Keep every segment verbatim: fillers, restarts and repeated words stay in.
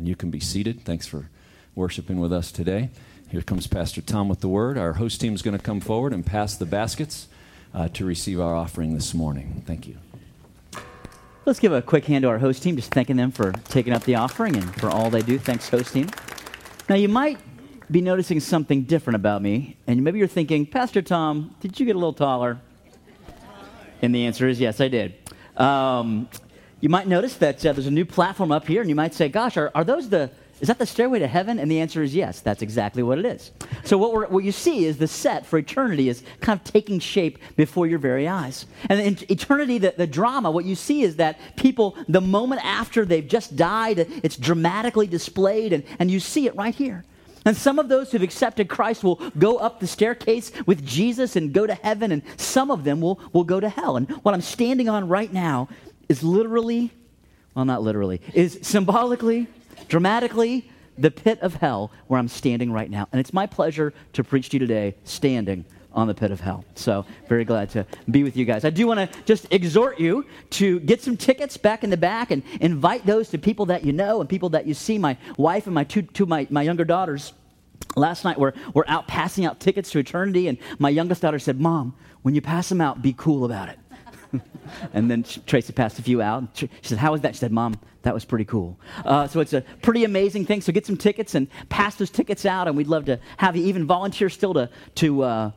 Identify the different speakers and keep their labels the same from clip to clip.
Speaker 1: Amen. You can be seated. Thanks for worshiping with us today. Here comes Pastor Tom with the word. Our host team is going to come forward and pass the baskets uh, to receive our offering this morning. Thank you.
Speaker 2: Let's give a quick hand to our host team, just thanking them for taking up the offering and for all they do. Thanks, host team. Now, you might be noticing something different about me, and maybe you're thinking, Pastor Tom, did you get a little taller? And the answer is yes, I did. Um, you might notice that uh, there's a new platform up here, and you might say, gosh, are, are those the, is that the stairway to heaven? And the answer is yes, that's exactly what it is. So what, we're, what you see is the set for eternity is kind of taking shape before your very eyes. And in eternity, the, the drama, what you see is that people, the moment after they've just died, it's dramatically displayed, and, and you see it right here. And some of those who've accepted Christ will go up the staircase with Jesus and go to heaven, and some of them will, will go to hell. And what I'm standing on right now is literally, well, not literally, is symbolically, dramatically, the pit of hell where I'm standing right now. And it's my pleasure to preach to you today standing on the pit of hell. So very glad to be with you guys. I do want to just exhort you to get some tickets back in the back and invite those to people that you know and people that you see. My wife and my two, two my, my younger daughters, last night we're, we're out passing out tickets to eternity, and my youngest daughter said, Mom, when you pass them out, be cool about it. And then Tracy passed a few out. She said, how was that? She said, Mom, that was pretty cool. Uh, so it's a pretty amazing thing. So get some tickets and pass those tickets out, and we'd love to have you even volunteer still to, to uh,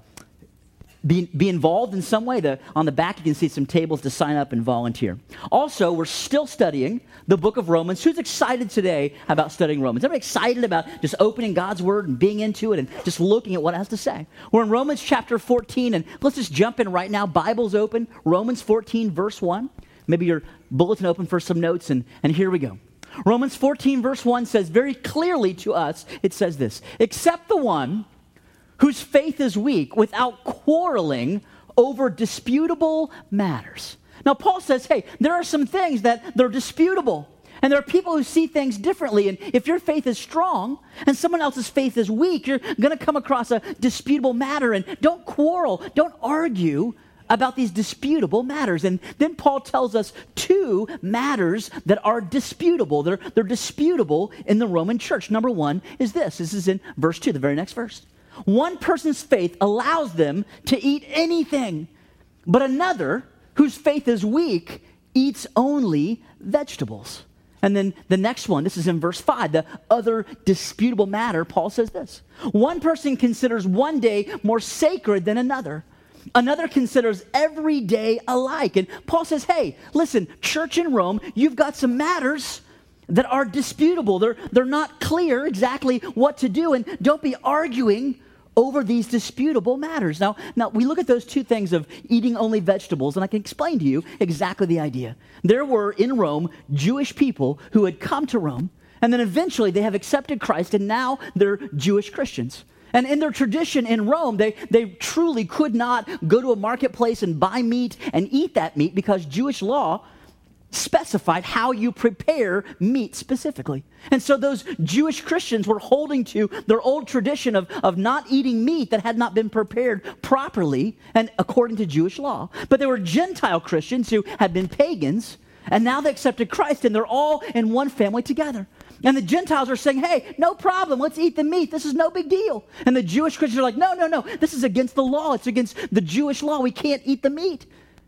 Speaker 2: Be, be involved in some way. To, on the back, you can see some tables to sign up and volunteer. Also, we're still studying the book of Romans. Who's excited today about studying Romans? Everybody excited about just opening God's word and being into it and just looking at what it has to say? We're in Romans chapter fourteen, and let's just jump in right now. Bible's open. Romans fourteen, verse one. Maybe your bulletin open for some notes, and, and here we go. Romans fourteen, verse one says very clearly to us, it says this, except the one whose faith is weak, without quarreling over disputable matters. Now, Paul says, hey, there are some things that they're disputable, and there are people who see things differently, and if your faith is strong and someone else's faith is weak, you're going to come across a disputable matter, and don't quarrel, don't argue about these disputable matters. And then Paul tells us two matters that are disputable. They're, they're disputable in the Roman church. Number one is this. This is in verse two, the very next verse. One person's faith allows them to eat anything, but another, whose faith is weak, eats only vegetables. And then the next one, this is in verse five, the other disputable matter, Paul says this. One person considers one day more sacred than another. Another considers every day alike. And Paul says, hey, listen, church in Rome, you've got some matters that are disputable. They're, they're not clear exactly what to do, and don't be arguing over these disputable matters. Now, now, we look at those two things of eating only vegetables, and I can explain to you exactly the idea. There were in Rome Jewish people who had come to Rome, and then eventually they have accepted Christ, and now they're Jewish Christians. And in their tradition in Rome, they, they truly could not go to a marketplace and buy meat and eat that meat because Jewish law specified how you prepare meat specifically. And so those Jewish Christians were holding to their old tradition of, of not eating meat that had not been prepared properly and according to Jewish law. But there were Gentile Christians who had been pagans, and now they accepted Christ, and they're all in one family together. And the Gentiles are saying, hey, no problem, let's eat the meat. This is no big deal. And the Jewish Christians are like, no, no, no, this is against the law. It's against the Jewish law. We can't eat the meat.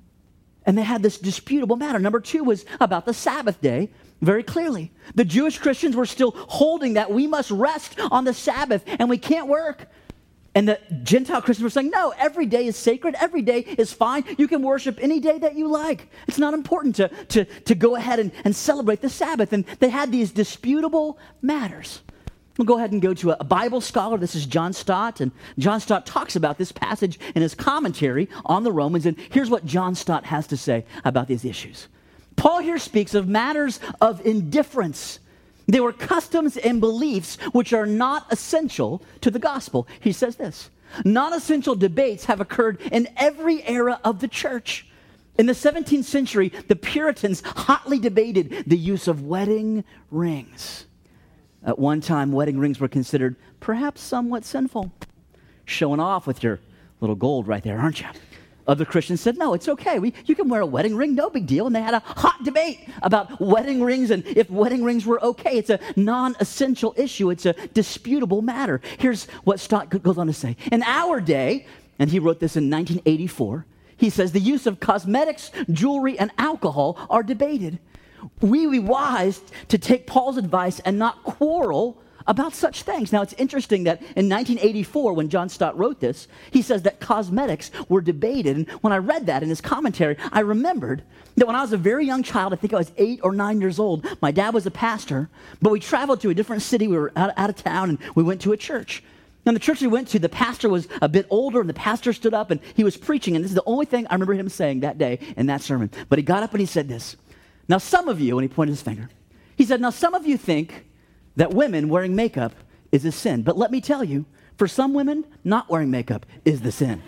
Speaker 2: And they had this disputable matter. Number two was about the Sabbath day, very clearly. The Jewish Christians were still holding that we must rest on the Sabbath and we can't work. And the Gentile Christians were saying, no, every day is sacred. Every day is fine. You can worship any day that you like. It's not important to, to, to go ahead and, and celebrate the Sabbath. And they had these disputable matters. We'll go ahead and go to a Bible scholar. This is John Stott. And John Stott talks about this passage in his commentary on the Romans. And here's what John Stott has to say about these issues. Paul here speaks of matters of indifference. They were customs and beliefs which are not essential to the gospel. He says this, non-essential debates have occurred in every era of the church. In the seventeenth century, the Puritans hotly debated the use of wedding rings. At one time, wedding rings were considered perhaps somewhat sinful. Showing off with your little gold right there, aren't you? Other Christians said, no, it's okay. We, you can wear a wedding ring, no big deal. And they had a hot debate about wedding rings and if wedding rings were okay. It's a non-essential issue. It's a disputable matter. Here's what Stott goes on to say. In our day, and he wrote this in nineteen eighty-four, he says, the use of cosmetics, jewelry, and alcohol are debated. We be wise to take Paul's advice and not quarrel about such things. Now, it's interesting that in nineteen eighty-four, when John Stott wrote this, he says that cosmetics were debated. And when I read that in his commentary, I remembered that when I was a very young child, I think I was eight or nine years old, my dad was a pastor, but we traveled to a different city. We were out, out of town, and we went to a church. And the church we went to, the pastor was a bit older, and the pastor stood up, and he was preaching. And this is the only thing I remember him saying that day in that sermon. But he got up and he said this. Now, some of you, and he pointed his finger, he said, now, some of you think that women wearing makeup is a sin. But let me tell you, for some women, not wearing makeup is the sin.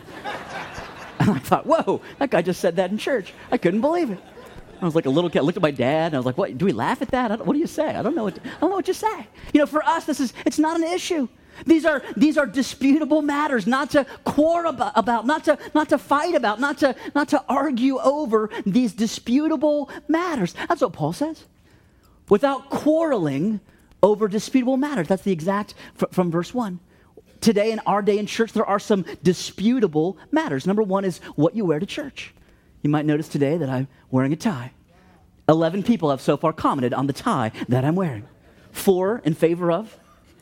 Speaker 2: And I thought, whoa, that guy just said that in church. I couldn't believe it. I was like a little kid. I looked at my dad, and I was like, what, do we laugh at that? I don't, what do you say? I don't know what, I don't know what you say. You know, for us, this is, it's not an issue. These are, these are disputable matters, not to quarrel about, about, not to, not to fight about, not to, not to argue over these disputable matters. That's what Paul says. Without quarreling over disputable matters. That's the exact f- from verse one. Today in our day in church, there are some disputable matters. Number one is what you wear to church. You might notice today that I'm wearing a tie. Eleven people have so far commented on the tie that I'm wearing. Four in favor of,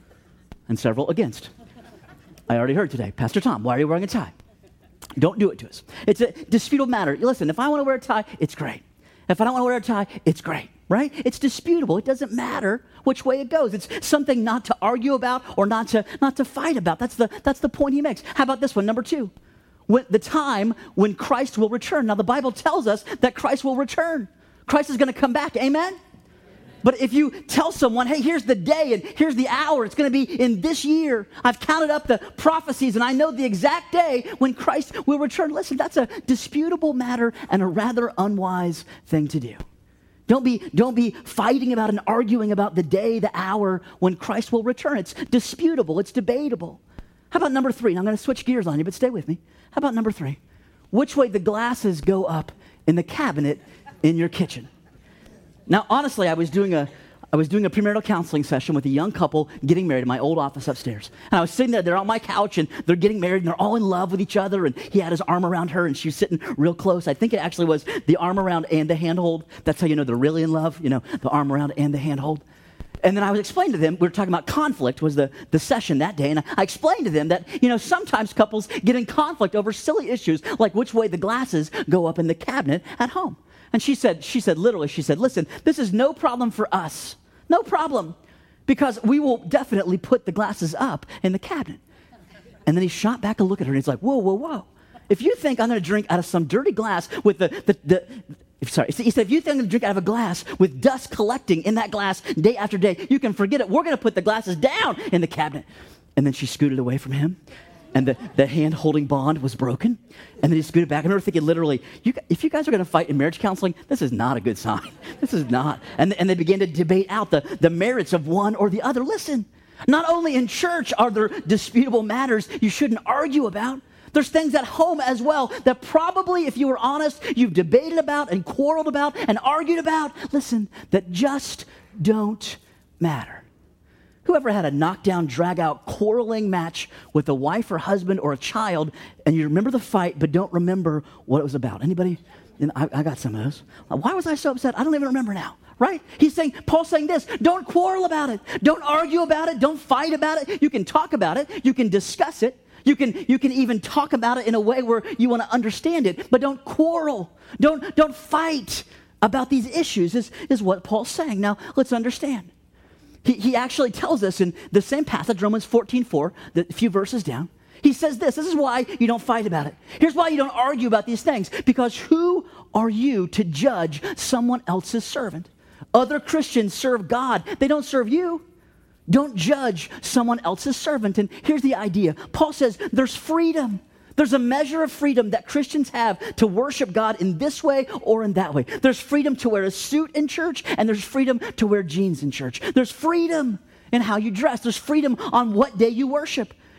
Speaker 2: and several against. I already heard today, Pastor Tom, why are you wearing a tie? Don't do it to us. It's a disputable matter. Listen, if I want to wear a tie, it's great. If I don't want to wear a tie, it's great, right? It's disputable. It doesn't matter which way it goes. It's something not to argue about or not to not to fight about. That's the that's the point he makes. How about this one, number two? When, the time when Christ will return. Now, the Bible tells us that Christ will return. Christ is going to come back. Amen? But if you tell someone, hey, here's the day and here's the hour, it's going to be in this year. I've counted up the prophecies and I know the exact day when Christ will return. Listen, that's a disputable matter and a rather unwise thing to do. Don't be, don't be fighting about and arguing about the day, the hour when Christ will return. It's disputable. It's debatable. How about number three? Now, I'm going to switch gears on you, but stay with me. How about number three? Which way the glasses go up in the cabinet in your kitchen? Now, honestly, I was doing a I was doing a premarital counseling session with a young couple getting married in my old office upstairs. And I was sitting there, they're on my couch, and they're getting married, and they're all in love with each other, and he had his arm around her, and she was sitting real close. I think it actually was the arm around and the handhold. That's how you know they're really in love, you know, the arm around and the handhold. And then I was explaining to them, we were talking about conflict was the, the session that day, and I explained to them that, you know, sometimes couples get in conflict over silly issues, like which way the glasses go up in the cabinet at home. And she said, she said, literally, she said, listen, this is no problem for us. No problem. Because we will definitely put the glasses up in the cabinet. And then he shot back a look at her and he's like, whoa, whoa, whoa. If you think I'm going to drink out of some dirty glass with the, the, the if, sorry, he said, if you think I'm going to drink out of a glass with dust collecting in that glass day after day, you can forget it. We're going to put the glasses down in the cabinet. And then she scooted away from him. And the, the hand-holding bond was broken. And then he scooted back. I remember thinking, literally, you, if you guys are going to fight in marriage counseling, this is not a good sign. This is not. And, and they began to debate out the, the merits of one or the other. Listen, not only in church are there disputable matters you shouldn't argue about. There's things at home as well that probably, if you were honest, you've debated about and quarreled about and argued about. Listen, that just don't matter. Whoever had a knockdown, drag-out, quarreling match with a wife or husband or a child, and you remember the fight but don't remember what it was about? Anybody? I, I got some of those. Why was I so upset? I don't even remember now, right? He's saying, Paul's saying this, don't quarrel about it. Don't argue about it. Don't fight about it. You can talk about it. You can discuss it. You can, you can even talk about it in a way where you want to understand it, but don't quarrel. Don't, don't fight about these issues is, is what Paul's saying. Now, let's understand. He, he actually tells us in the same passage, Romans fourteen four, the few verses down. He says this, this is why you don't fight about it. Here's why you don't argue about these things. Because who are you to judge someone else's servant? Other Christians serve God. They don't serve you. Don't judge someone else's servant. And here's the idea. Paul says there's freedom. There's a measure of freedom that Christians have to worship God in this way or in that way. There's freedom to wear a suit in church, and there's freedom to wear jeans in church. There's freedom in how you dress. There's freedom on what day you worship.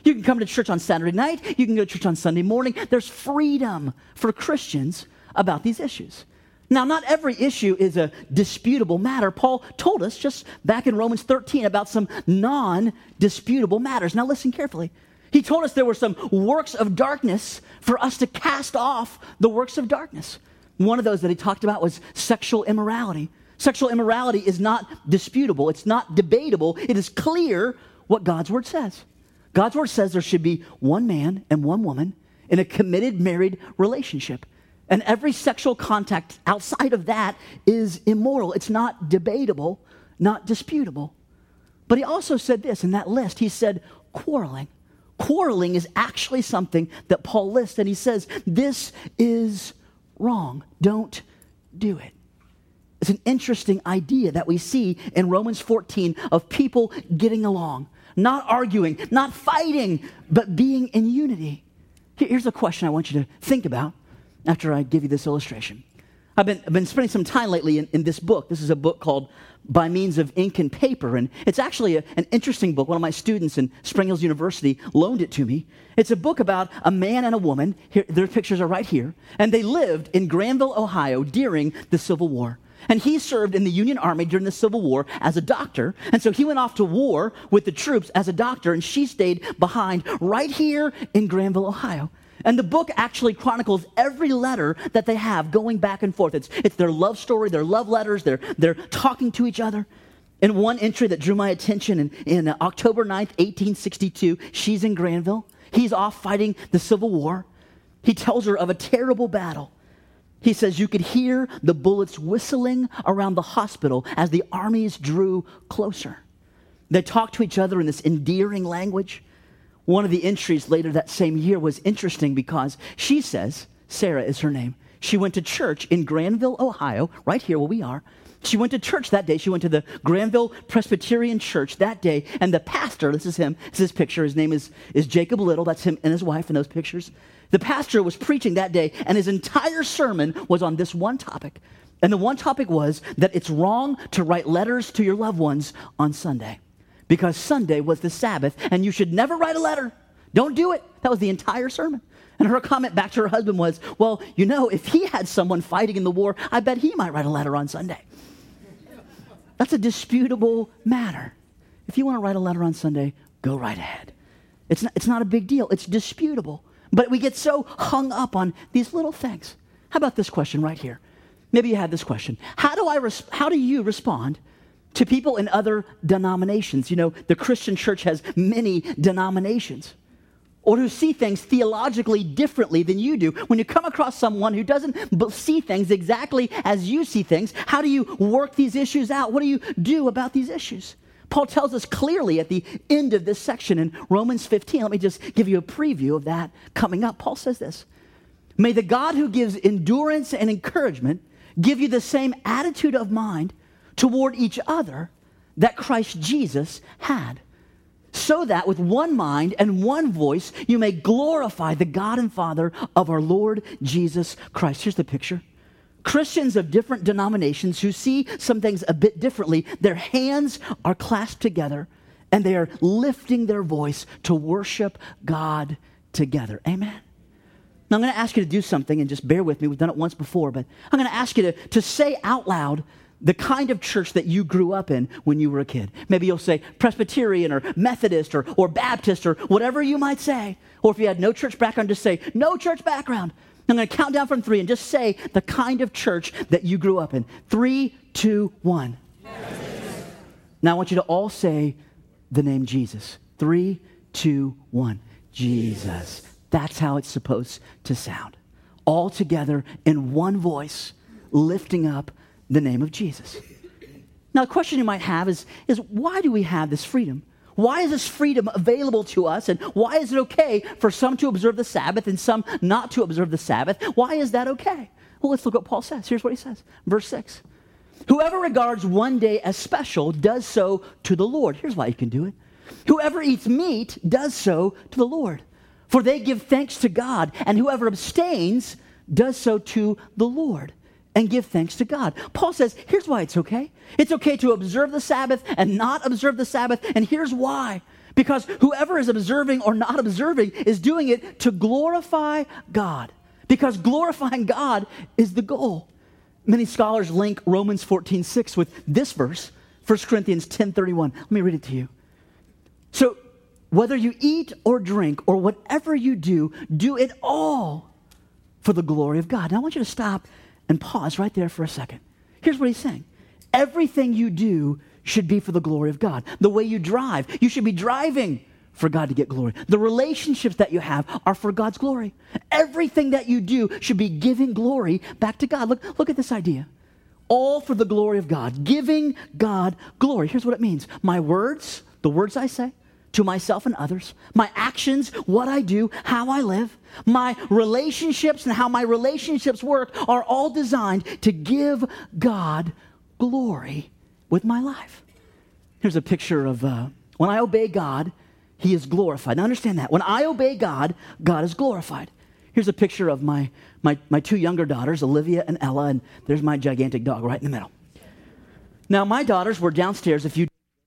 Speaker 2: You can come to church on Saturday night. You can go to church on Sunday morning. There's freedom for Christians about these issues. Now, not every issue is a disputable matter. Paul told us just back in Romans thirteen about some non-disputable matters. Now, listen carefully. He told us there were some works of darkness for us to cast off the works of darkness. One of those that he talked about was sexual immorality. Sexual immorality is not disputable. It's not debatable. It is clear what God's word says. God's word says there should be one man and one woman in a committed married relationship. And every sexual contact outside of that is immoral. It's not debatable, not disputable. But he also said this in that list. He said quarreling. Quarreling is actually something that Paul lists, and he says, this is wrong. Don't do it. It's an interesting idea that we see in Romans fourteen of people getting along, not arguing, not fighting, but being in unity. Here's a question I want you to think about after I give you this illustration. I've been, I've been spending some time lately in, in this book. This is a book called By Means of Ink and Paper, and it's actually a, an interesting book. One of my students in Spring Hills University loaned it to me. It's a book about a man and a woman. Here, their pictures are right here. And they lived in Granville, Ohio during the Civil War. And he served in the Union Army during the Civil War as a doctor. And so he went off to war with the troops as a doctor, and she stayed behind right here in Granville, Ohio. And the book actually chronicles every letter that they have going back and forth. It's, it's their love story, their love letters, they're, they're talking to each other. In one entry that drew my attention, in, in October ninth, eighteen sixty-two, she's in Granville. He's off fighting the Civil War. He tells her of a terrible battle. He says, you could hear the bullets whistling around the hospital as the armies drew closer. They talked to each other in this endearing language. One of the entries later that same year was interesting because she says, Sarah is her name, she went to church in Granville, Ohio, right here where we are. She went to church that day. She went to the Granville Presbyterian Church that day, and the pastor, this is him, this is his picture, his name is, is Jacob Little, that's him and his wife in those pictures. The pastor was preaching that day, and his entire sermon was on this one topic. And the one topic was that it's wrong to write letters to your loved ones on Sunday, because Sunday was the Sabbath, and you should never write a letter. Don't do it. That was the entire sermon. And her comment back to her husband was, well, you know, if he had someone fighting in the war, I bet he might write a letter on Sunday. That's a disputable matter. If you want to write a letter on Sunday, go right ahead. It's not, it's not a big deal. It's disputable. But we get so hung up on these little things. How about this question right here? Maybe you had this question. How do I? Res- how do you respond to people in other denominations? You know, the Christian church has many denominations, or who see things theologically differently than you do. When you come across someone who doesn't see things exactly as you see things, how do you work these issues out? What do you do about these issues? Paul tells us clearly at the end of this section in Romans fifteen. Let me just give you a preview of that coming up. Paul says this, may the God who gives endurance and encouragement give you the same attitude of mind toward each other that Christ Jesus had, so that with one mind and one voice you may glorify the God and Father of our Lord Jesus Christ. Here's the picture. Christians of different denominations who see some things a bit differently, their hands are clasped together and they are lifting their voice to worship God together. Amen. Now I'm going to ask you to do something, and just bear with me. We've done it once before, but I'm going to ask you to, to say out loud the kind of church that you grew up in when you were a kid. Maybe you'll say Presbyterian or Methodist or, or Baptist or whatever you might say. Or if you had no church background, just say no church background. I'm going to count down from three and just say the kind of church that you grew up in. Three, two, one. Yes. Now I want you to all say the name Jesus. Three, two, one. Jesus. That's how it's supposed to sound. All together in one voice, lifting up the name of Jesus. Now, the question you might have is, is why do we have this freedom? Why is this freedom available to us? And why is it okay for some to observe the Sabbath and some not to observe the Sabbath? Why is that okay? Well, let's look what Paul says. Here's what he says. Verse six. Whoever regards one day as special does so to the Lord. Here's why you can do it. Whoever eats meat does so to the Lord, for they give thanks to God. And whoever abstains does so to the Lord and give thanks to God. Paul says, here's why it's okay. It's okay to observe the Sabbath and not observe the Sabbath, and here's why. Because whoever is observing or not observing is doing it to glorify God. Because glorifying God is the goal. Many scholars link Romans fourteen six with this verse, First Corinthians ten thirty-one. Let me read it to you. So, whether you eat or drink or whatever you do, do it all for the glory of God. Now, I want you to stop and pause right there for a second. Here's what he's saying. Everything you do should be for the glory of God. The way you drive, you should be driving for God to get glory. The relationships that you have are for God's glory. Everything that you do should be giving glory back to God. Look, look at this idea. All for the glory of God, giving God glory. Here's what it means. My words, the words I say to myself and others, my actions, what I do, how I live, my relationships and how my relationships work are all designed to give God glory with my life. Here's a picture of uh, when I obey God, he is glorified. Now understand that. When I obey God, God is glorified. Here's a picture of my, my, my two younger daughters, Olivia and Ella, and there's my gigantic dog right in the middle. Now, my daughters were downstairs a few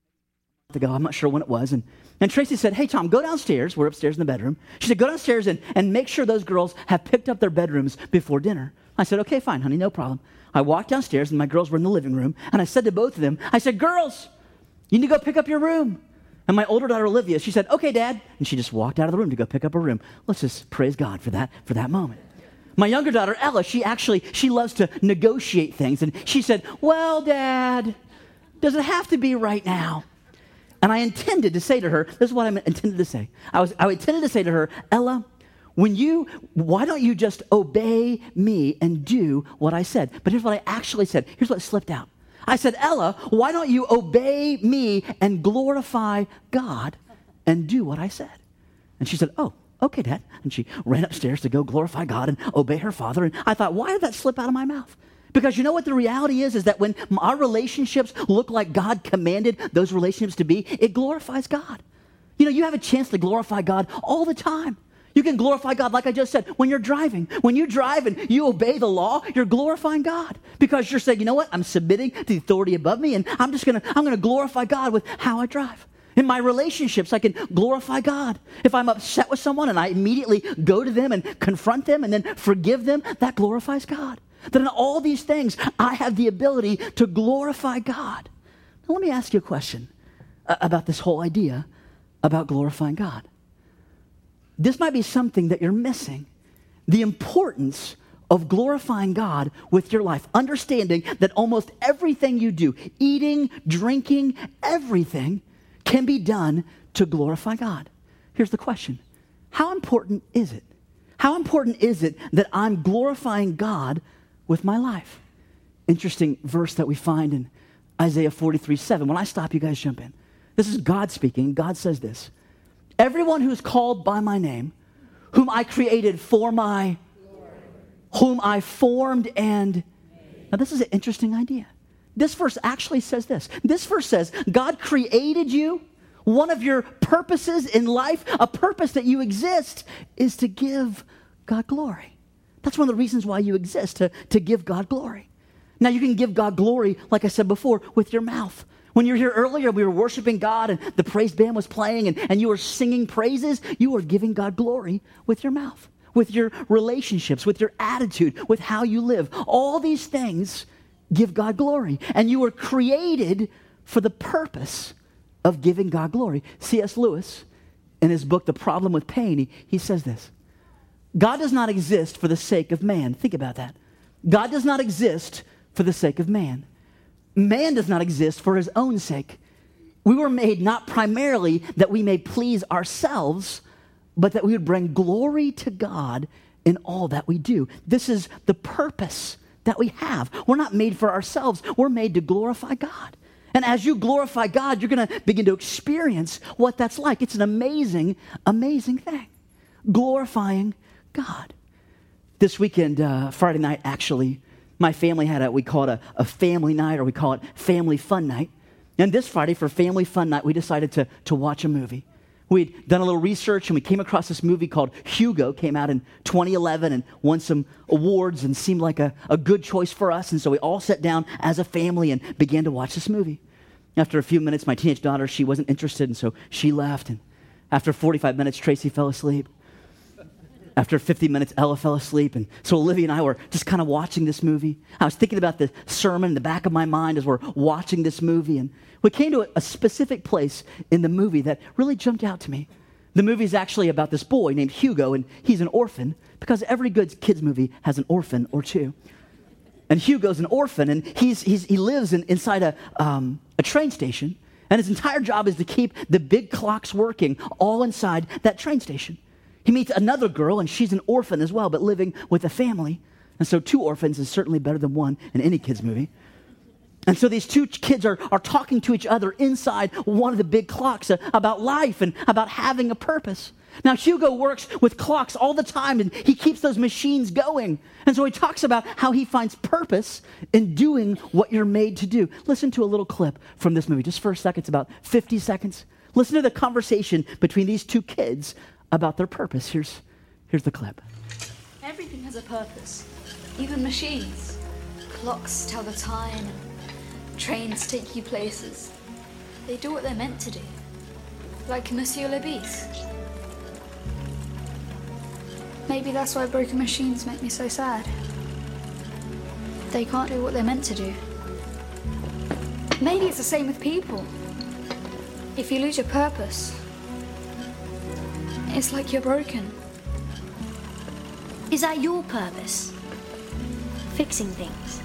Speaker 2: days ago. I'm not sure when it was. And, and Tracy said, hey, Tom, go downstairs. We're upstairs in the bedroom. She said, go downstairs and, and make sure those girls have picked up their bedrooms before dinner. I said, okay, fine, honey, no problem. I walked downstairs, and my girls were in the living room, and I said to both of them, I said, girls, you need to go pick up your room. And my older daughter, Olivia, she said, okay, Dad. And she just walked out of the room to go pick up her room. Let's just praise God for that, for that moment. My younger daughter, Ella, she actually, she loves to negotiate things. And she said, well, Dad, does it have to be right now? And I intended to say to her, this is what I intended to say. I was, I intended to say to her, Ella, when you, why don't you just obey me and do what I said? But here's what I actually said. Here's what slipped out. I said, Ella, why don't you obey me and glorify God and do what I said? And she said, oh, okay, Dad. And she ran upstairs to go glorify God and obey her father. And I thought, why did that slip out of my mouth? Because you know what the reality is, is that when our relationships look like God commanded those relationships to be, it glorifies God. You know, you have a chance to glorify God all the time. You can glorify God, like I just said, when you're driving. When you drive and you obey the law, you're glorifying God. Because you're saying, you know what? I'm submitting to the authority above me, and I'm just going to I'm going to glorify God with how I drive. In my relationships, I can glorify God. If I'm upset with someone and I immediately go to them and confront them and then forgive them, that glorifies God. That in all these things, I have the ability to glorify God. Now, let me ask you a question uh, about this whole idea about glorifying God. This might be something that you're missing. The importance of glorifying God with your life. Understanding that almost everything you do, eating, drinking, everything can be done to glorify God. Here's the question. How important is it? How important is it that I'm glorifying God with my life? Interesting verse that we find in Isaiah forty-three seven. When I stop, you guys jump in. This is God speaking. God says this. Everyone who is called by my name, whom I created for my, whom I formed and, now this is an interesting idea. This verse actually says this. This verse says, God created you. One of your purposes in life, a purpose that you exist, is to give God glory. That's one of the reasons why you exist, to, to give God glory. Now you can give God glory, like I said before, with your mouth. When you were here earlier, we were worshiping God and the praise band was playing and, and you were singing praises. You were giving God glory with your mouth, with your relationships, with your attitude, with how you live. All these things give God glory. And you were created for the purpose of giving God glory. C S Lewis, in his book, The Problem with Pain, he, he says this. God does not exist for the sake of man. Think about that. God does not exist for the sake of man. Man does not exist for his own sake. We were made not primarily that we may please ourselves, but that we would bring glory to God in all that we do. This is the purpose that we have. We're not made for ourselves. We're made to glorify God. And as you glorify God, you're going to begin to experience what that's like. It's an amazing, amazing thing. Glorifying God. This weekend, uh, Friday night, actually, my family had a, we call it a, a family night, or we call it family fun night. And this Friday, for family fun night, we decided to, to watch a movie. We'd done a little research, and we came across this movie called Hugo. Came out in twenty eleven and won some awards and seemed like a, a good choice for us. And so we all sat down as a family and began to watch this movie. After a few minutes, my teenage daughter, she wasn't interested, and so she left. And after forty-five minutes, Tracy fell asleep. After fifty minutes, Ella fell asleep. And so Olivia and I were just kind of watching this movie. I was thinking about the sermon in the back of my mind as we're watching this movie. And we came to a, a specific place in the movie that really jumped out to me. The movie is actually about this boy named Hugo, and he's an orphan because every good kids movie has an orphan or two. And Hugo's an orphan, and he's, he's, he lives in, inside a, um, a train station, and his entire job is to keep the big clocks working all inside that train station. He meets another girl, and she's an orphan as well, but living with a family. And so two orphans is certainly better than one in any kids movie. And so these two kids are, are talking to each other inside one of the big clocks uh, about life and about having a purpose. Now, Hugo works with clocks all the time, and he keeps those machines going. And so he talks about how he finds purpose in doing what you're made to do. Listen to a little clip from this movie, just for a second. It's about fifty seconds. Listen to the conversation between these two kids about their purpose. Here's, here's the clip.
Speaker 3: Everything has a purpose, even machines. Clocks tell the time, trains take you places. They do what they're meant to do, like Monsieur Lebis. Maybe that's why broken machines make me so sad. They can't do what they're meant to do. Maybe it's the same with people. If you lose your purpose, it's like you're broken.
Speaker 4: Is that your purpose? Fixing things?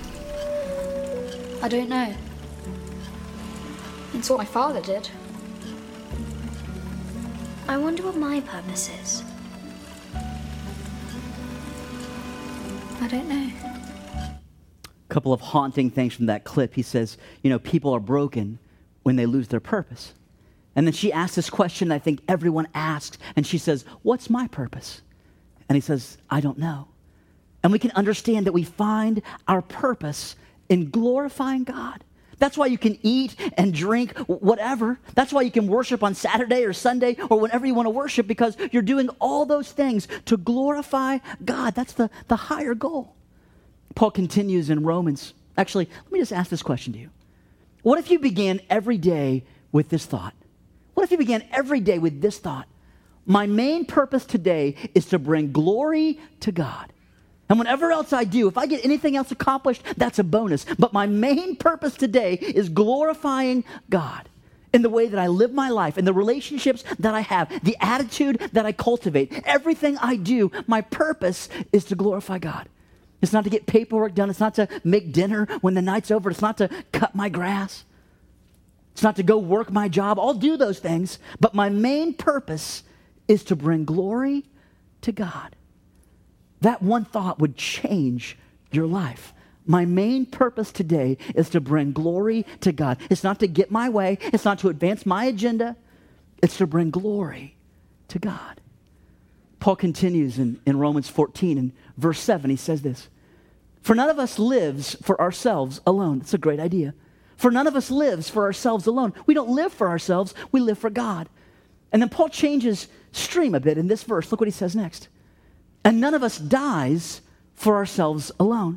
Speaker 3: I don't know. It's what my father did.
Speaker 4: I wonder what my purpose is.
Speaker 3: I don't know.
Speaker 2: A couple of haunting things from that clip. He says, you know, people are broken when they lose their purpose. And then she asks this question I think everyone asks, and she says, what's my purpose? And he says, I don't know. And we can understand that we find our purpose in glorifying God. That's why you can eat and drink whatever. That's why you can worship on Saturday or Sunday or whenever you want to worship, because you're doing all those things to glorify God. That's the, the higher goal. Paul continues in Romans. Actually, let me just ask this question to you. What if you began every day with this thought? What if you began every day with this thought? My main purpose today is to bring glory to God. And whatever else I do, if I get anything else accomplished, that's a bonus. But my main purpose today is glorifying God in the way that I live my life, in the relationships that I have, the attitude that I cultivate. Everything I do, my purpose is to glorify God. It's not to get paperwork done. It's not to make dinner when the night's over. It's not to cut my grass. It's not to go work my job. I'll do those things. But my main purpose is to bring glory to God. That one thought would change your life. My main purpose today is to bring glory to God. It's not to get my way. It's not to advance my agenda. It's to bring glory to God. Paul continues in, in Romans fourteen and verse seven. He says this, for none of us lives for ourselves alone. It's a great idea. For none of us lives for ourselves alone. We don't live for ourselves. We live for God. And then Paul changes stream a bit in this verse. Look what he says next. And none of us dies for ourselves alone.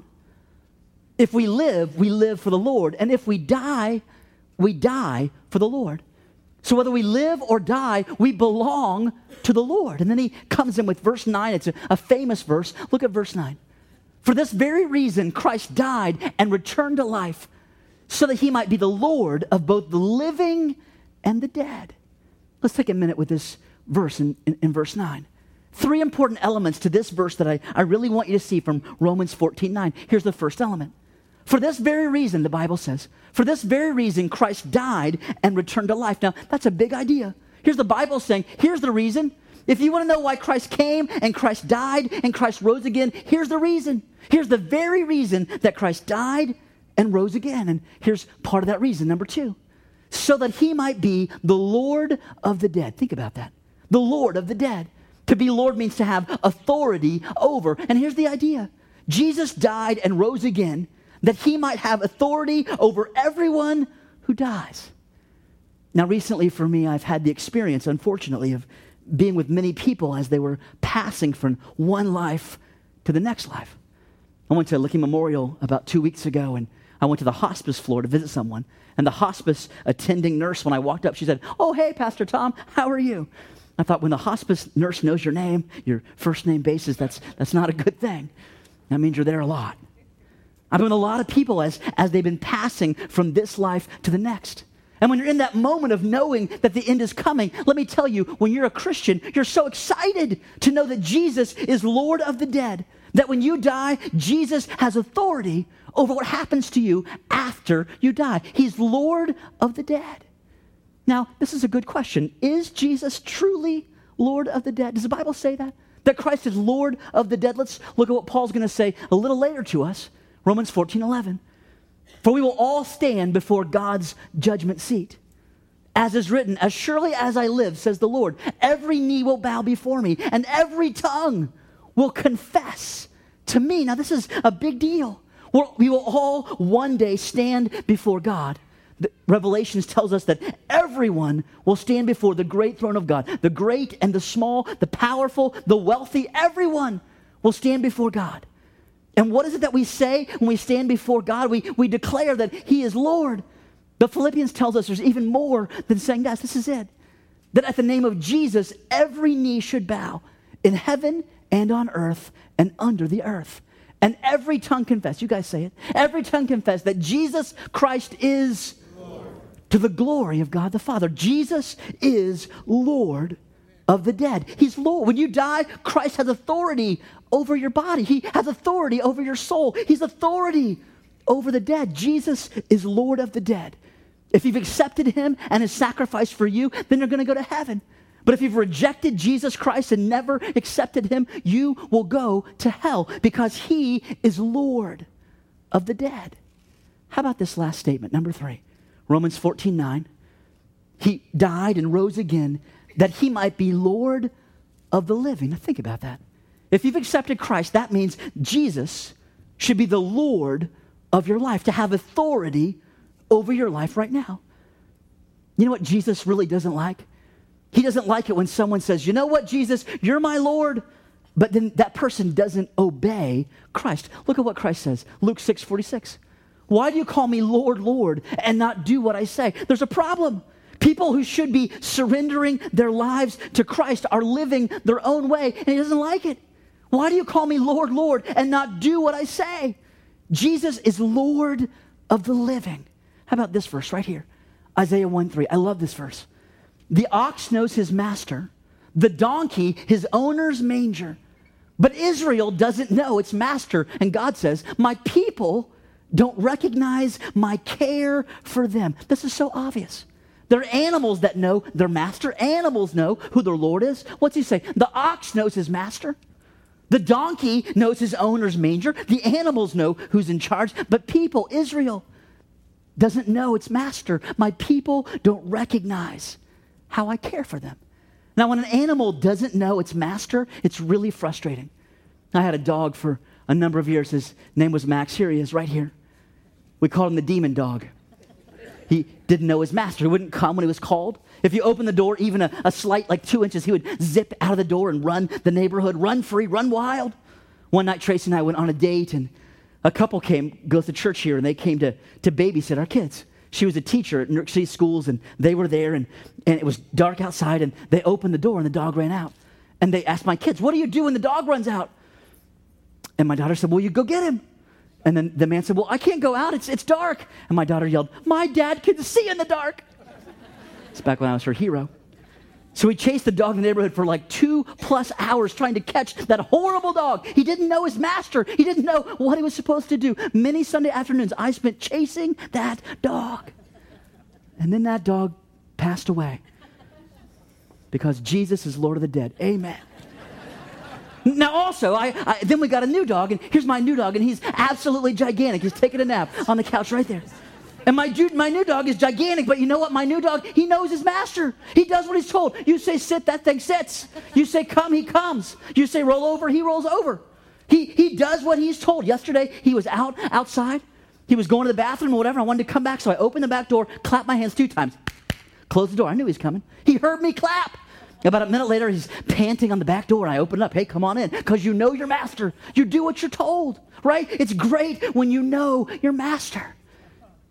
Speaker 2: If we live, we live for the Lord. And if we die, we die for the Lord. So whether we live or die, we belong to the Lord. And then he comes in with verse nine. It's a, a famous verse. Look at verse nine. For this very reason, Christ died and returned to life, so that he might be the Lord of both the living and the dead. Let's take a minute with this verse in, in, in verse nine. Three important elements to this verse that I, I really want you to see from Romans fourteen nine. Here's the first element. For this very reason, the Bible says, for this very reason, Christ died and returned to life. Now, that's a big idea. Here's the Bible saying, here's the reason. If you want to know why Christ came and Christ died and Christ rose again, here's the reason. Here's the very reason that Christ died and rose again. And here's part of that reason, number two. So that he might be the Lord of the dead. Think about that. The Lord of the dead. To be Lord means to have authority over. And here's the idea. Jesus died and rose again that he might have authority over everyone who dies. Now, recently for me, I've had the experience, unfortunately, of being with many people as they were passing from one life to the next life. I went to Licky Memorial about two weeks ago, and I went to the hospice floor to visit someone, and the hospice attending nurse, when I walked up, she said, "Oh, hey, Pastor Tom, how are you?" I thought, when the hospice nurse knows your name, your first name basis, that's that's not a good thing. That means you're there a lot. I've been with a lot of people as, as they've been passing from this life to the next. And when you're in that moment of knowing that the end is coming, let me tell you, when you're a Christian, you're so excited to know that Jesus is Lord of the dead, that when you die, Jesus has authority over what happens to you after you die. He's Lord of the dead. Now, this is a good question. Is Jesus truly Lord of the dead? Does the Bible say that? That Christ is Lord of the dead? Let's look at what Paul's going to say a little later to us. Romans fourteen eleven. For we will all stand before God's judgment seat. As is written, as surely as I live, says the Lord, every knee will bow before me, and every tongue will confess to me. Now, this is a big deal. We're, we will all one day stand before God. The Revelations tells us that everyone will stand before the great throne of God. The great and the small, the powerful, the wealthy, everyone will stand before God. And what is it that we say when we stand before God? We, we declare that He is Lord. But Philippians tells us there's even more than saying, guys, this is it. That at the name of Jesus, every knee should bow in heaven and on earth and under the earth. And every tongue confess, you guys say it, every tongue confess that Jesus Christ is Lord, to the glory of God the Father. Jesus is Lord of the dead. He's Lord. When you die, Christ has authority over your body. He has authority over your soul. He's authority over the dead. Jesus is Lord of the dead. If you've accepted Him and His sacrifice for you, then you're going to go to heaven. But if you've rejected Jesus Christ and never accepted Him, you will go to hell because He is Lord of the dead. How about this last statement, number three? Romans fourteen nine. He died and rose again that He might be Lord of the living. Now think about that. If you've accepted Christ, that means Jesus should be the Lord of your life, to have authority over your life right now. You know what Jesus really doesn't like? He doesn't like it when someone says, you know what, Jesus, you're my Lord, but then that person doesn't obey Christ. Look at what Christ says, Luke six forty-six. Why do you call me Lord, Lord, and not do what I say? There's a problem. People who should be surrendering their lives to Christ are living their own way, and He doesn't like it. Why do you call me Lord, Lord, and not do what I say? Jesus is Lord of the living. How about this verse right here? Isaiah one three. I love this verse. The ox knows his master, the donkey his owner's manger. But Israel doesn't know its master. And God says, my people don't recognize my care for them. This is so obvious. There are animals that know their master. Animals know who their Lord is. What's He say? The ox knows his master. The donkey knows his owner's manger. The animals know who's in charge. But people, Israel, doesn't know its master. My people don't recognize how I care for them. Now, when an animal doesn't know its master, it's really frustrating. I had a dog for a number of years. His name was Max. Here he is, right here. We called him the demon dog. He didn't know his master. He wouldn't come when he was called. If you opened the door even a, a slight, like two inches, he would zip out of the door and run the neighborhood, run free, run wild. One night, Tracy and I went on a date, and a couple came, goes to church here, and they came to, to babysit our kids. She was a teacher at New York City schools, and they were there, and, and it was dark outside, and they opened the door, and the dog ran out. And they asked my kids, what do you do when the dog runs out? And my daughter said, well, you go get him. And then the man said, well, I can't go out. It's, it's dark. And my daughter yelled, my dad can see in the dark. It's back when I was her hero. So we chased the dog in the neighborhood for like two plus hours trying to catch that horrible dog. He didn't know his master. He didn't know what he was supposed to do. Many Sunday afternoons I spent chasing that dog. And then that dog passed away because Jesus is Lord of the dead. Amen. Now also, I, I then we got a new dog, and here's my new dog, and he's absolutely gigantic. He's taking a nap on the couch right there. And my, my new dog is gigantic, but you know what? My new dog, he knows his master. He does what he's told. You say sit, that thing sits. You say come, he comes. You say roll over, he rolls over. He, he does what he's told. Yesterday, he was out outside. He was going to the bathroom or whatever. I wanted to come back, so I opened the back door, clapped my hands two times, closed the door. I knew he was coming. He heard me clap. About a minute later, he's panting on the back door, and I open it up. Hey, come on in, because you know your master. You do what you're told, right? It's great when you know your master.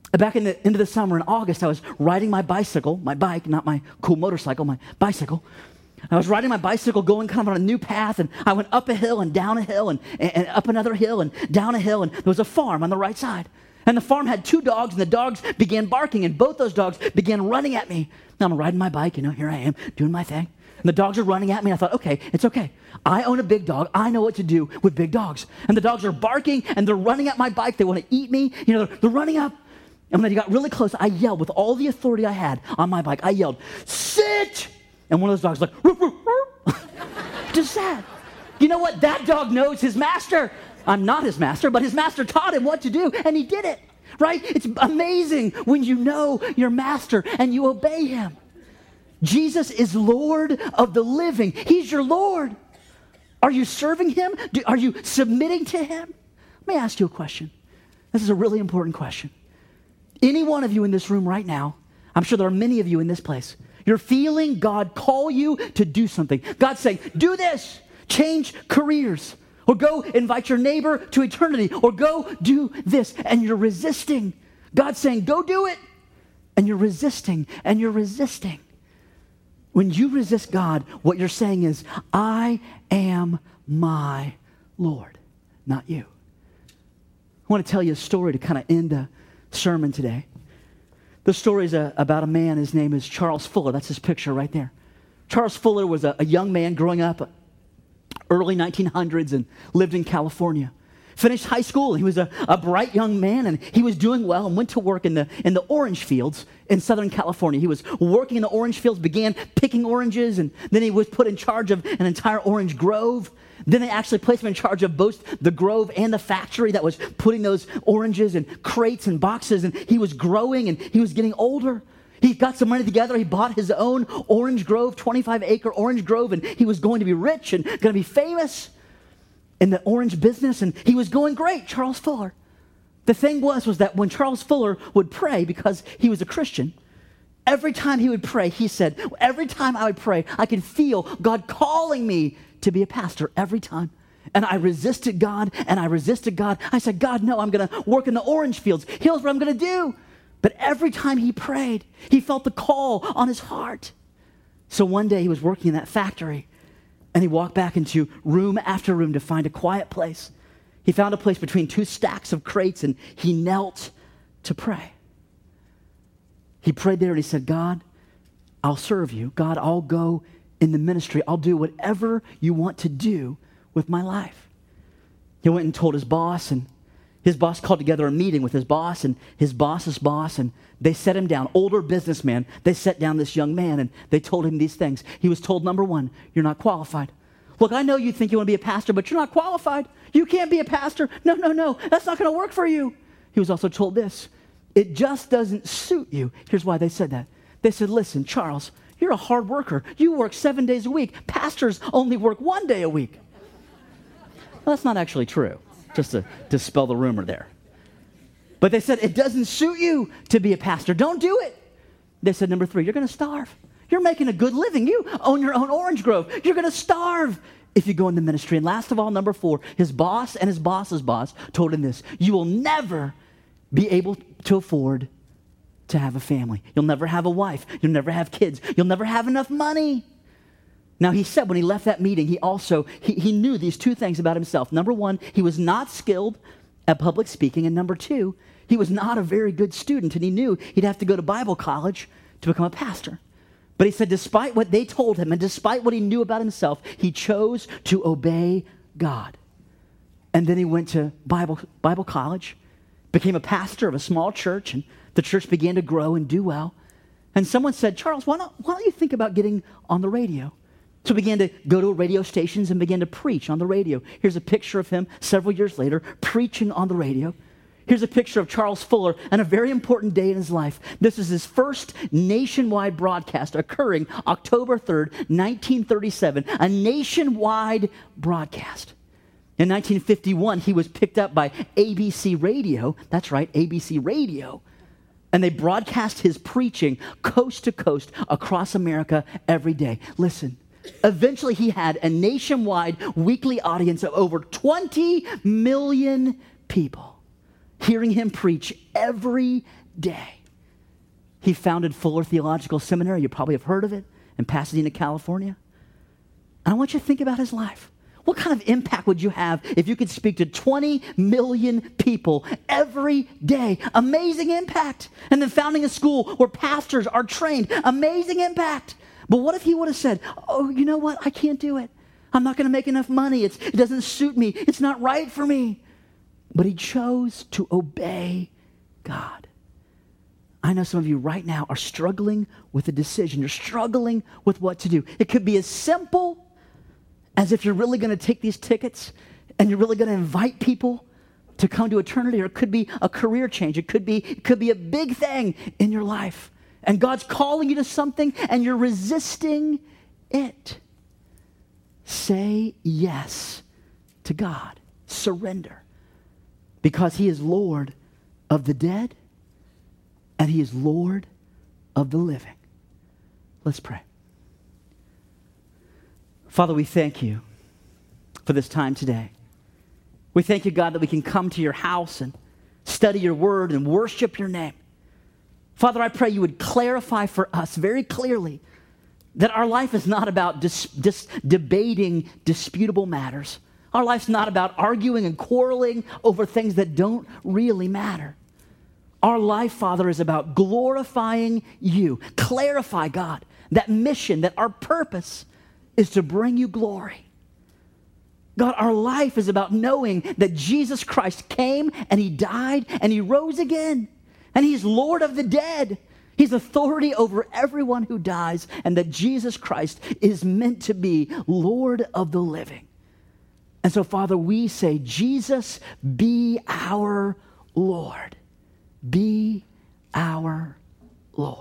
Speaker 2: Back in the end of the summer in August, I was riding my bicycle, my bike, not my cool motorcycle, my bicycle. I was riding my bicycle going kind of on a new path, and I went up a hill and down a hill and, and, and up another hill and down a hill, and there was a farm on the right side. And the farm had two dogs, and the dogs began barking, and both those dogs began running at me. Now I'm riding my bike, you know, here I am doing my thing. And the dogs are running at me, and I thought, okay, it's okay. I own a big dog. I know what to do with big dogs. And the dogs are barking, and they're running at my bike. They want to eat me. You know, they're, they're running up. And when they got really close, I yelled with all the authority I had on my bike. I yelled, sit! And one of those dogs was like, roof, roof, roof. Just sad. You know what? That dog knows his master. I'm not his master, but his master taught him what to do, and he did it, right? It's amazing when you know your master and you obey him. Jesus is Lord of the living. He's your Lord. Are you serving him? Do, are you submitting to him? Let me ask you a question. This is a really important question. Any one of you in this room right now, I'm sure there are many of you in this place, you're feeling God call you to do something. God's saying, do this, change careers, or go invite your neighbor to eternity, or go do this, and you're resisting. God's saying, go do it, and you're resisting, and you're resisting. When you resist God, what you're saying is, I am my Lord, not you. I want to tell you a story to kind of end a sermon today. The story is a, about a man. His name is Charles Fuller. That's his picture right there. Charles Fuller was a, a young man growing up early nineteen hundreds and lived in California. Finished high school. He was a, a bright young man, and he was doing well and went to work in the in the orange fields in Southern California. He was working in the orange fields, began picking oranges, and then he was put in charge of an entire orange grove. Then they actually placed him in charge of both the grove and the factory that was putting those oranges in crates and boxes, and he was growing and he was getting older. He got some money together. He bought his own orange grove, twenty-five acre orange grove, and he was going to be rich and going to be famous in the orange business, and he was going great, Charles Fuller. The thing was, was that when Charles Fuller would pray, because he was a Christian, every time he would pray, he said, every time I would pray, I could feel God calling me to be a pastor every time. And I resisted God, and I resisted God. I said, God, no, I'm going to work in the orange fields. Here's what I'm going to do. But every time he prayed, he felt the call on his heart. So one day he was working in that factory, and he walked back into room after room to find a quiet place. He found a place between two stacks of crates, and he knelt to pray. He prayed there, and he said, God, I'll serve you. God, I'll go in the ministry. I'll do whatever you want to do with my life. He went and told his boss, and his boss called together a meeting with his boss and his boss's boss, and they set him down. Older businessman, they set down this young man, and they told him these things. He was told, number one, you're not qualified. Look, I know you think you want to be a pastor, but you're not qualified. You can't be a pastor. No, no, no. That's not going to work for you. He was also told this. It just doesn't suit you. Here's why they said that. They said, listen, Charles, you're a hard worker. You work seven days a week. Pastors only work one day a week. Well, that's not actually true, just to dispel the rumor there. But they said, it doesn't suit you to be a pastor. Don't do it. They said, number three, you're going to starve. You're making a good living. You own your own orange grove. You're going to starve if you go into ministry. And last of all, number four, his boss and his boss's boss told him this. You will never be able to afford to have a family. You'll never have a wife. You'll never have kids. You'll never have enough money. Now, he said when he left that meeting, he also, he, he knew these two things about himself. Number one, he was not skilled at public speaking. And number two, he was not a very good student. And he knew he'd have to go to Bible college to become a pastor. But he said despite what they told him and despite what he knew about himself, he chose to obey God. And then he went to Bible, Bible college, became a pastor of a small church, and the church began to grow and do well. And someone said, Charles, why don't, why don't you think about getting on the radio? So he began to go to radio stations and began to preach on the radio. Here's a picture of him several years later preaching on the radio. Here's a picture of Charles Fuller on a very important day in his life. This is his first nationwide broadcast occurring October third, nineteen thirty-seven, a nationwide broadcast. In nineteen fifty-one, he was picked up by A B C Radio. That's right, A B C Radio. And they broadcast his preaching coast to coast across America every day. Listen, eventually he had a nationwide weekly audience of over twenty million people hearing him preach every day. He founded Fuller Theological Seminary. You probably have heard of it in Pasadena, California. And I want you to think about his life. What kind of impact would you have if you could speak to twenty million people every day? Amazing impact. And then founding a school where pastors are trained. Amazing impact. But what if he would have said, oh, you know what? I can't do it. I'm not going to make enough money. It's, it doesn't suit me. It's not right for me. But he chose to obey God. I know some of you right now are struggling with a decision. You're struggling with what to do. It could be as simple as if you're really going to take these tickets and you're really going to invite people to come to eternity, or it could be a career change. It could be, it could be a big thing in your life. And God's calling you to something and you're resisting it. Say yes to God. Surrender. Because he is Lord of the dead and he is Lord of the living. Let's pray. Father, we thank you for this time today. We thank you, God, that we can come to your house and study your word and worship your name. Father, I pray you would clarify for us very clearly that our life is not about dis- dis- debating disputable matters. Our life's not about arguing and quarreling over things that don't really matter. Our life, Father, is about glorifying you. Clarify, God, that mission, that our purpose is to bring you glory. God, our life is about knowing that Jesus Christ came and he died and he rose again. And he's Lord of the dead. He's authority over everyone who dies. And that Jesus Christ is meant to be Lord of the living. And so, Father, we say, Jesus, be our Lord. Be our Lord.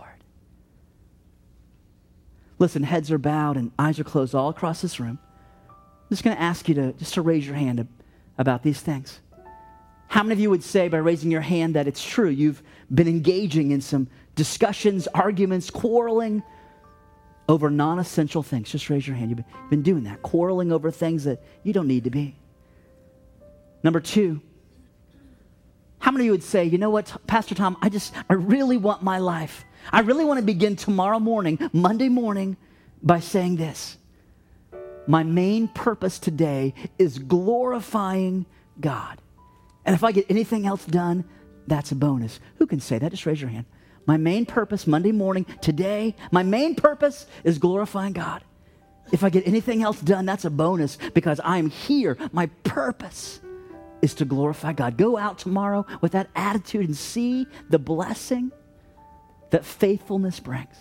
Speaker 2: Listen, heads are bowed and eyes are closed all across this room. I'm just going to ask you to just to raise your hand about these things. How many of you would say by raising your hand that it's true you've been engaging in some discussions, arguments, quarreling over non-essential things? Just raise your hand. You've been, you've been doing that, quarreling over things that you don't need to be. Number two, how many of you would say, you know what, Pastor Tom, I just, I really want my life. I really want to begin tomorrow morning, Monday morning, by saying this. My main purpose today is glorifying God. And if I get anything else done, that's a bonus. Who can say that? Just raise your hand. My main purpose Monday morning, today, my main purpose is glorifying God. If I get anything else done, that's a bonus because I'm here. My purpose is to glorify God. Go out tomorrow with that attitude and see the blessing that faithfulness brings.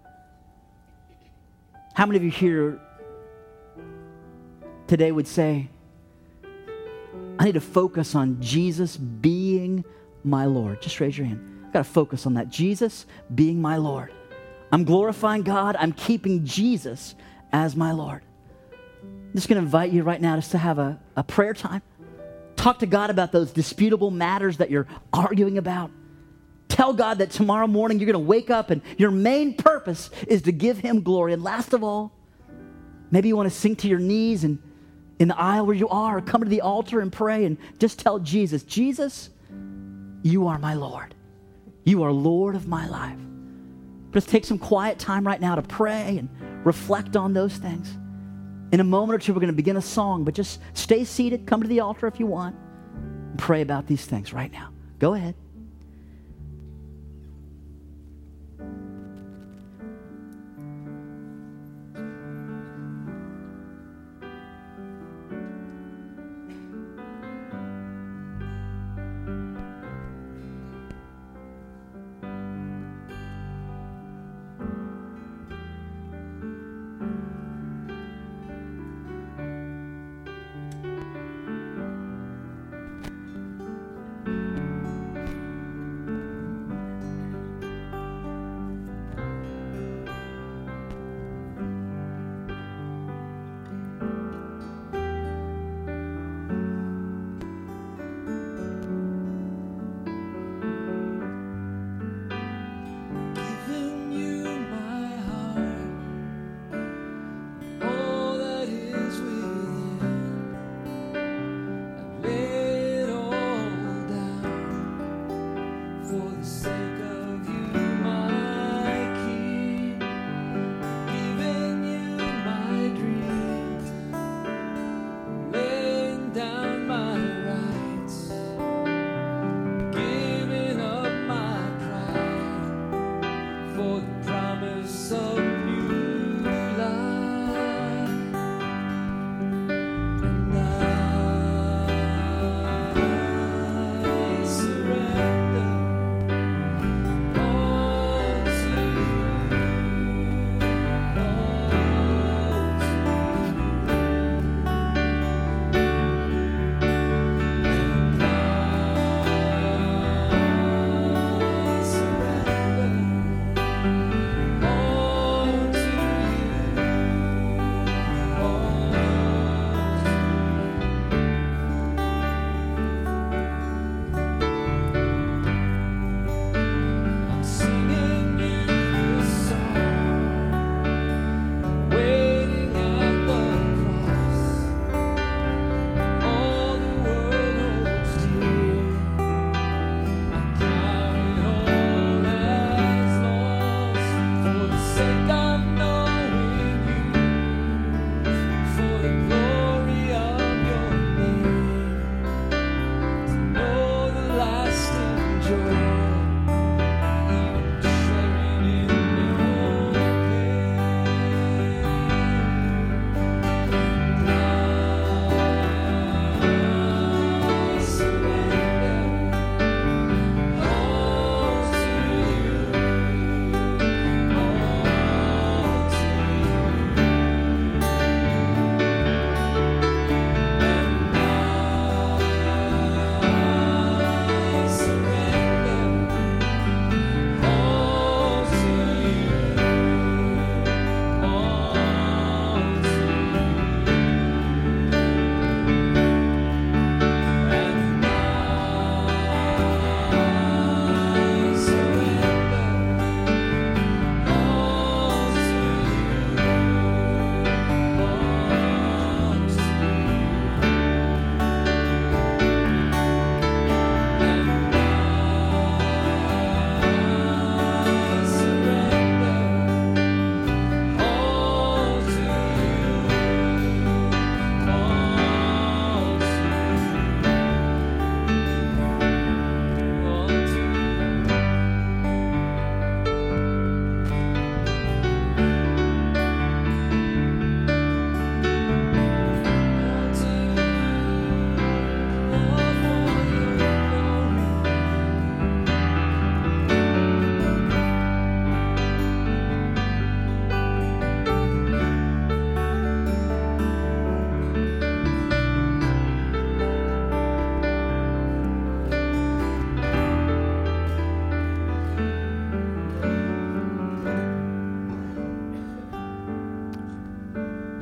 Speaker 2: How many of you here today would say, I need to focus on Jesus being my Lord? Just raise your hand. I've got to focus on that. Jesus being my Lord. I'm glorifying God. I'm keeping Jesus as my Lord. I'm just going to invite you right now just to have a, a prayer time. Talk to God about those disputable matters that you're arguing about. Tell God that tomorrow morning you're going to wake up and your main purpose is to give him glory. And last of all, maybe you want to sink to your knees and in the aisle where you are, or come to the altar and pray and just tell Jesus, Jesus, you are my Lord. You are Lord of my life. Just take some quiet time right now to pray and reflect on those things. In a moment or two, we're going to begin a song, but just stay seated, come to the altar if you want, and pray about these things right now. Go ahead.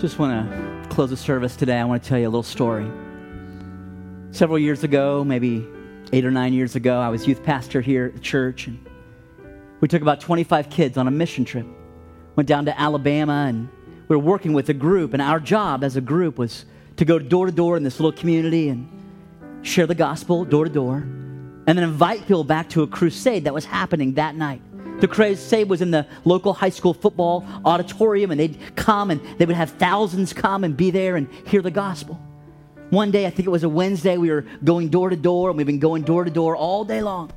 Speaker 2: Just want to close the service today. I want to tell you a little story. Several years ago, maybe eight or nine years ago, I was youth pastor here at the church, and we took about twenty-five kids on a mission trip. Went down to Alabama, and we were working with a group, and our job as a group was to go door to door in this little community and share the gospel door to door, and then invite people back to a crusade that was happening that night. The crusade was in the local high school football auditorium, and they'd come and they would have thousands come and be there and hear the gospel. One day, I think it was a Wednesday, we were going door to door, and we've been going door to door all day long.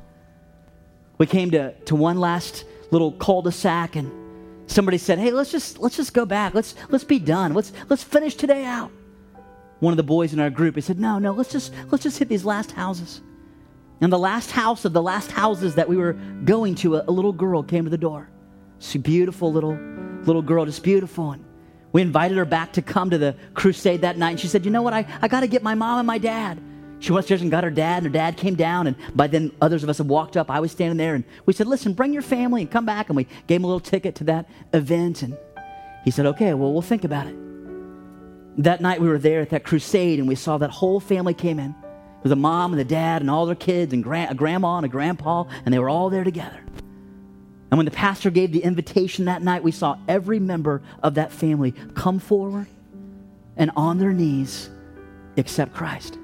Speaker 2: We came to, to one last little cul-de-sac, and somebody said, hey, let's just let's just go back. Let's let's be done. Let's let's finish today out. One of the boys in our group, he said, no, no, let's just let's just hit these last houses. And the last house of the last houses that we were going to, a, a little girl came to the door. She's a beautiful little little girl, just beautiful. And we invited her back to come to the crusade that night. And she said, you know what, I, I got to get my mom and my dad. She went upstairs and got her dad, and her dad came down. And by then, others of us had walked up. I was standing there, and we said, listen, bring your family and come back. And we gave him a little ticket to that event. And he said, okay, well, we'll think about it. That night, we were there at that crusade, and we saw that whole family came in. With a mom and a dad and all their kids and gra- a grandma and a grandpa, and they were all there together. And when the pastor gave the invitation that night, we saw every member of that family come forward and on their knees accept Christ.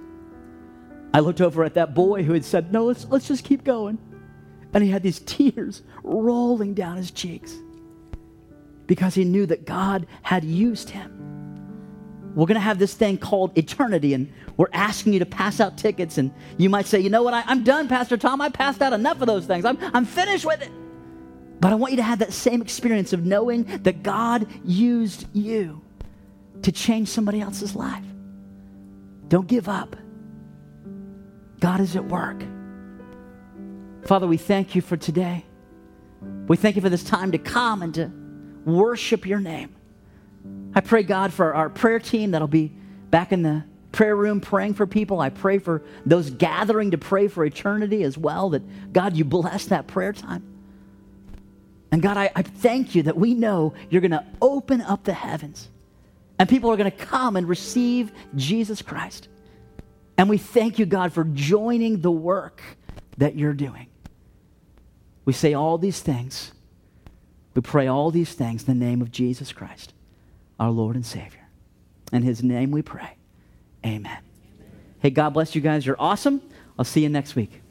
Speaker 2: I looked over at that boy who had said, no, let's, let's just keep going. And he had these tears rolling down his cheeks because he knew that God had used him. We're going to have this thing called eternity, and we're asking you to pass out tickets. And you might say, you know what, I, I'm done, Pastor Tom. I passed out enough of those things. I'm, I'm finished with it. But I want you to have that same experience of knowing that God used you to change somebody else's life. Don't give up. God is at work. Father, we thank you for today. We thank you for this time to come and to worship your name. I pray, God, for our prayer team that'll be back in the prayer room praying for people. I pray for those gathering to pray for eternity as well, that, God, you bless that prayer time. And, God, I, I thank you that we know you're going to open up the heavens and people are going to come and receive Jesus Christ. And we thank you, God, for joining the work that you're doing. We say all these things. We pray all these things in the name of Jesus Christ, our Lord and Savior. In his name we pray. Amen. Amen. Hey, God bless you guys. You're awesome. I'll see you next week.